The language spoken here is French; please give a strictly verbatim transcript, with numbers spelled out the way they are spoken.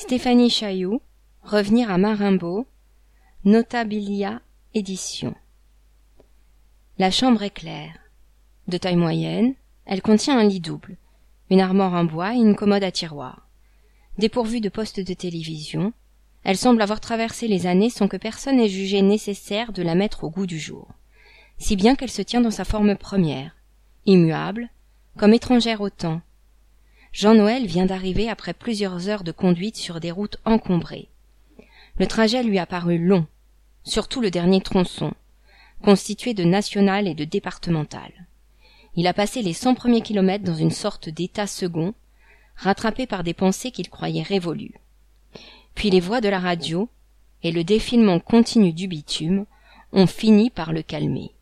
Stéphanie Chailloux, Revenir à Marimbaud, Notabilia Éditions. La chambre est claire. De taille moyenne, elle contient un lit double, une armoire en bois et une commode à tiroirs. Dépourvue de poste de télévision, elle semble avoir traversé les années sans que personne ait jugé nécessaire de la mettre au goût du jour, si bien qu'elle se tient dans sa forme première, immuable, comme étrangère au temps. Jean Noël vient d'arriver après plusieurs heures de conduite sur des routes encombrées. Le trajet lui a paru long, surtout le dernier tronçon, constitué de nationales et de départementales. Il a passé les cent premiers kilomètres dans une sorte d'état second, rattrapé par des pensées qu'il croyait révolues. Puis les voix de la radio et le défilement continu du bitume ont fini par le calmer.